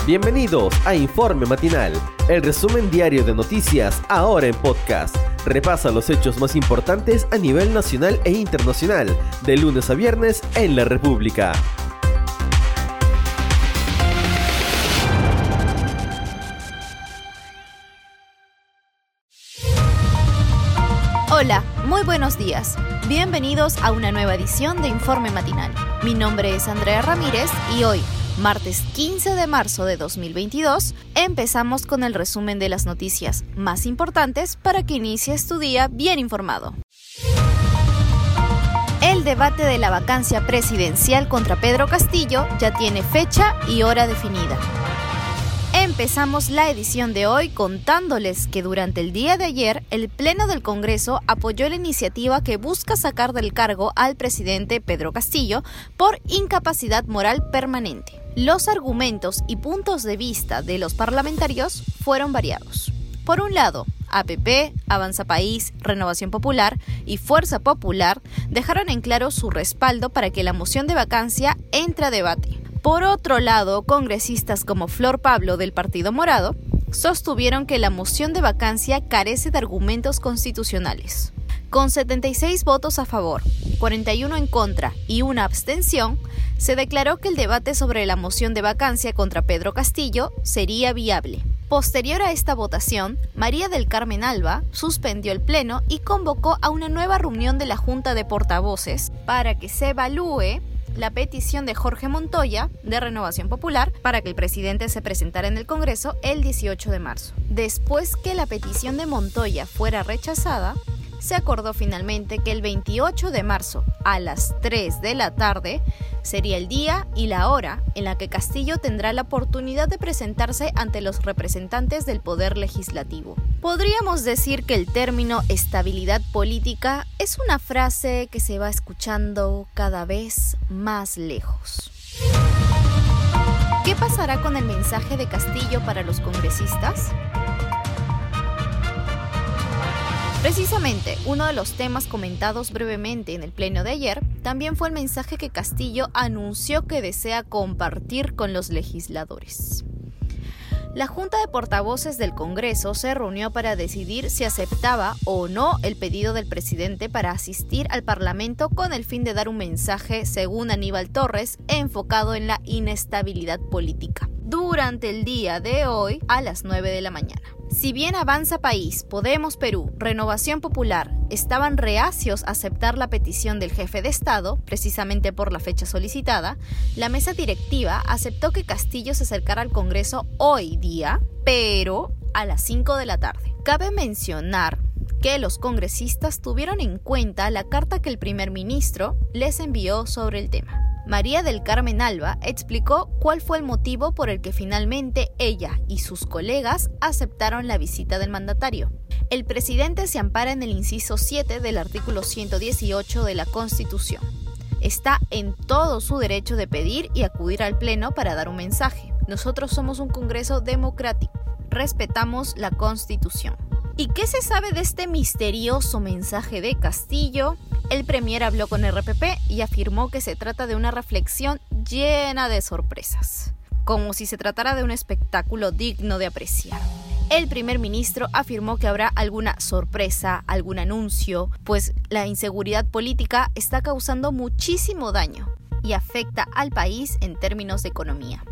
Bienvenidos a Informe Matinal, el resumen diario de noticias ahora en podcast. Repasa los hechos más importantes a nivel nacional e internacional, de lunes a viernes en la República. Hola, muy buenos días. Bienvenidos a una nueva edición de Informe Matinal. Mi nombre es Andrea Ramírez y hoy, martes 15 de marzo de 2022, empezamos con el resumen de las noticias más importantes para que inicies tu día bien informado. El debate de la vacancia presidencial contra Pedro Castillo ya tiene fecha y hora definida. Empezamos la edición de hoy contándoles que durante el día de ayer el Pleno del Congreso apoyó la iniciativa que busca sacar del cargo al presidente Pedro Castillo por incapacidad moral permanente. Los argumentos y puntos de vista de los parlamentarios fueron variados. Por un lado, APP, Avanza País, Renovación Popular y Fuerza Popular dejaron en claro su respaldo para que la moción de vacancia entre a debate. Por otro lado, congresistas como Flor Pablo del Partido Morado sostuvieron que la moción de vacancia carece de argumentos constitucionales. Con 76 votos a favor, 41 en contra y una abstención, se declaró que el debate sobre la moción de vacancia contra Pedro Castillo sería viable. Posterior a esta votación, María del Carmen Alba suspendió el pleno y convocó a una nueva reunión de la Junta de Portavoces para que se evalúe la petición de Jorge Montoya, de Renovación Popular, para que el presidente se presentara en el Congreso el 18 de marzo. Después que la petición de Montoya fuera rechazada, se acordó finalmente que el 28 de marzo, a las 3 de la tarde, sería el día y la hora en la que Castillo tendrá la oportunidad de presentarse ante los representantes del Poder Legislativo. Podríamos decir que el término estabilidad política es una frase que se va escuchando cada vez más lejos. ¿Qué pasará con el mensaje de Castillo para los congresistas? Precisamente, uno de los temas comentados brevemente en el pleno de ayer también fue el mensaje que Castillo anunció que desea compartir con los legisladores. La Junta de Portavoces del Congreso se reunió para decidir si aceptaba o no el pedido del presidente para asistir al Parlamento con el fin de dar un mensaje, según Aníbal Torres, enfocado en la inestabilidad política. Durante el día de hoy, a las 9 de la mañana. Si bien Avanza País, Podemos Perú, Renovación Popular estaban reacios a aceptar la petición del jefe de Estado, precisamente por la fecha solicitada, la mesa directiva aceptó que Castillo se acercara al Congreso hoy día, pero a las 5 de la tarde. Cabe mencionar que los congresistas tuvieron en cuenta la carta que el primer ministro les envió sobre el tema. María del Carmen Alba explicó cuál fue el motivo por el que finalmente ella y sus colegas aceptaron la visita del mandatario. El presidente se ampara en el inciso 7 del artículo 118 de la Constitución. Está en todo su derecho de pedir y acudir al Pleno para dar un mensaje. Nosotros somos un Congreso democrático. Respetamos la Constitución. ¿Y qué se sabe de este misterioso mensaje de Castillo? El premier habló con RPP y afirmó que se trata de una reflexión llena de sorpresas, como si se tratara de un espectáculo digno de apreciar. El primer ministro afirmó que habrá alguna sorpresa, algún anuncio, pues la inseguridad política está causando muchísimo daño y afecta al país en términos de economía.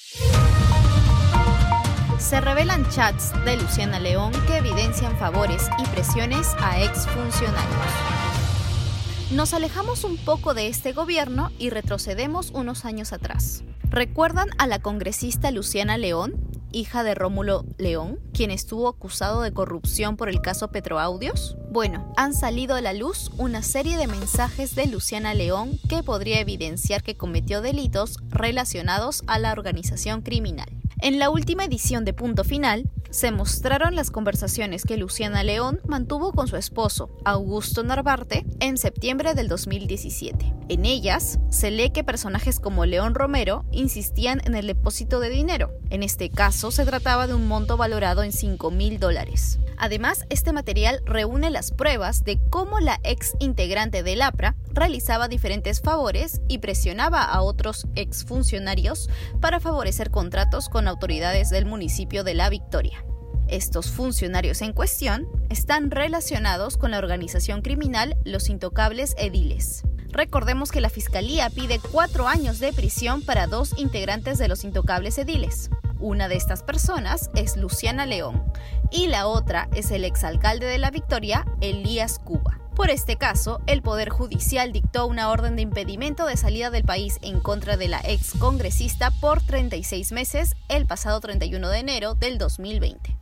Se revelan chats de Luciana León que evidencian favores y presiones a exfuncionarios. Nos alejamos un poco de este gobierno y retrocedemos unos años atrás. ¿Recuerdan a la congresista Luciana León, hija de Rómulo León, quien estuvo acusado de corrupción por el caso Petroaudios? Bueno, han salido a la luz una serie de mensajes de Luciana León que podría evidenciar que cometió delitos relacionados a la organización criminal. En la última edición de Punto Final, se mostraron las conversaciones que Luciana León mantuvo con su esposo, Augusto Narvarte, en septiembre del 2017. En ellas, se lee que personajes como León Romero insistían en el depósito de dinero. En este caso, se trataba de un monto valorado en $5,000. Además, este material reúne las pruebas de cómo la ex integrante del APRA realizaba diferentes favores y presionaba a otros exfuncionarios para favorecer contratos con autoridades del municipio de La Victoria. Estos funcionarios en cuestión están relacionados con la organización criminal Los Intocables Ediles. Recordemos que la Fiscalía pide 4 años de prisión para 2 integrantes de Los Intocables Ediles. Una de estas personas es Luciana León y la otra es el exalcalde de La Victoria, Elías Cuba. Por este caso, el Poder Judicial dictó una orden de impedimento de salida del país en contra de la ex congresista por 36 meses el pasado 31 de enero del 2020.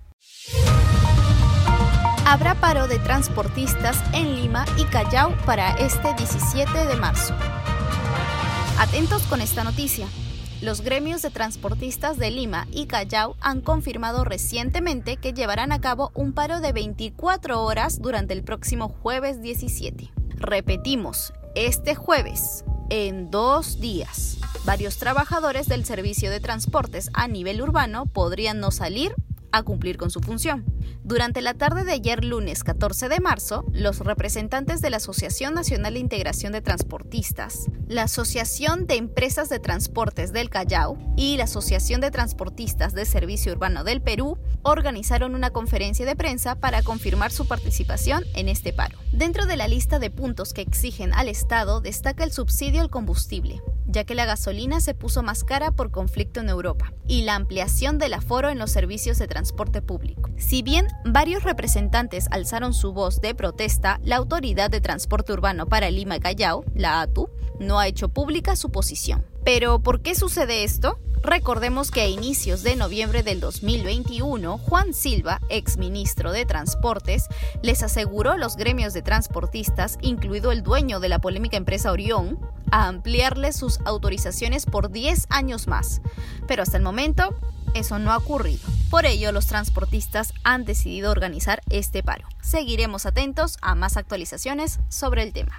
Habrá paro de transportistas en Lima y Callao para este 17 de marzo. Atentos con esta noticia. Los gremios de transportistas de Lima y Callao han confirmado recientemente que llevarán a cabo un paro de 24 horas durante el próximo jueves 17. Repetimos, este jueves, en 2 días. Varios trabajadores del servicio de transportes a nivel urbano podrían no salir a cumplir con su función. Durante la tarde de ayer, lunes 14 de marzo, los representantes de la Asociación Nacional de Integración de Transportistas, la Asociación de Empresas de Transportes del Callao y la Asociación de Transportistas de Servicio Urbano del Perú organizaron una conferencia de prensa para confirmar su participación en este paro. Dentro de la lista de puntos que exigen al Estado destaca el subsidio al combustible, ya que la gasolina se puso más cara por conflicto en Europa, y la ampliación del aforo en los servicios de transporte público. Si bien varios representantes alzaron su voz de protesta, la Autoridad de Transporte Urbano para Lima y Callao, la ATU, no ha hecho pública su posición. ¿Pero por qué sucede esto? Recordemos que a inicios de noviembre del 2021, Juan Silva, exministro de Transportes, les aseguró a los gremios de transportistas, incluido el dueño de la polémica empresa Orión, a ampliarle sus autorizaciones por 10 años más. Pero hasta el momento, eso no ha ocurrido. Por ello, los transportistas han decidido organizar este paro. Seguiremos atentos a más actualizaciones sobre el tema.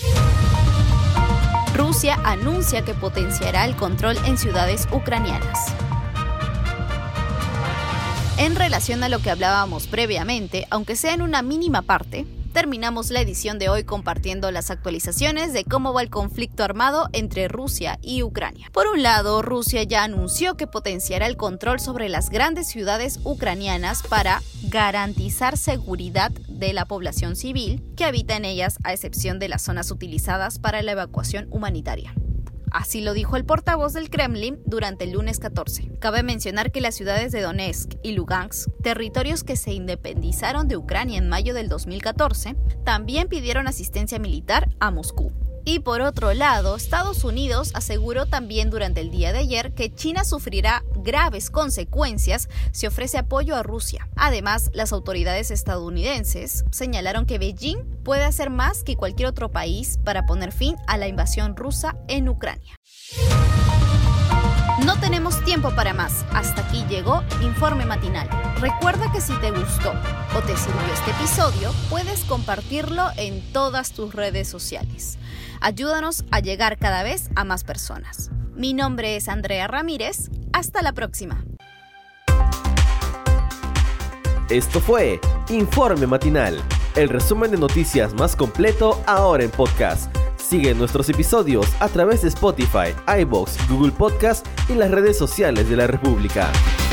Rusia anuncia que potenciará el control en ciudades ucranianas. En relación a lo que hablábamos previamente, aunque sea en una mínima parte, terminamos la edición de hoy compartiendo las actualizaciones de cómo va el conflicto armado entre Rusia y Ucrania. Por un lado, Rusia ya anunció que potenciará el control sobre las grandes ciudades ucranianas para garantizar seguridad de la población civil que habita en ellas, a excepción de las zonas utilizadas para la evacuación humanitaria. Así lo dijo el portavoz del Kremlin durante el lunes 14. Cabe mencionar que las ciudades de Donetsk y Lugansk, territorios que se independizaron de Ucrania en mayo del 2014, también pidieron asistencia militar a Moscú. Y por otro lado, Estados Unidos aseguró también durante el día de ayer que China sufrirá graves consecuencias si ofrece apoyo a Rusia. Además, las autoridades estadounidenses señalaron que Beijing puede hacer más que cualquier otro país para poner fin a la invasión rusa en Ucrania. No tenemos tiempo para más. Hasta aquí llegó Informe Matinal. Recuerda que si te gustó o te sirvió este episodio, puedes compartirlo en todas tus redes sociales. Ayúdanos a llegar cada vez a más personas. Mi nombre es Andrea Ramírez. Hasta la próxima. Esto fue Informe Matinal, el resumen de noticias más completo ahora en podcast. Sigue nuestros episodios a través de Spotify, iVoox, Google Podcast y las redes sociales de la República.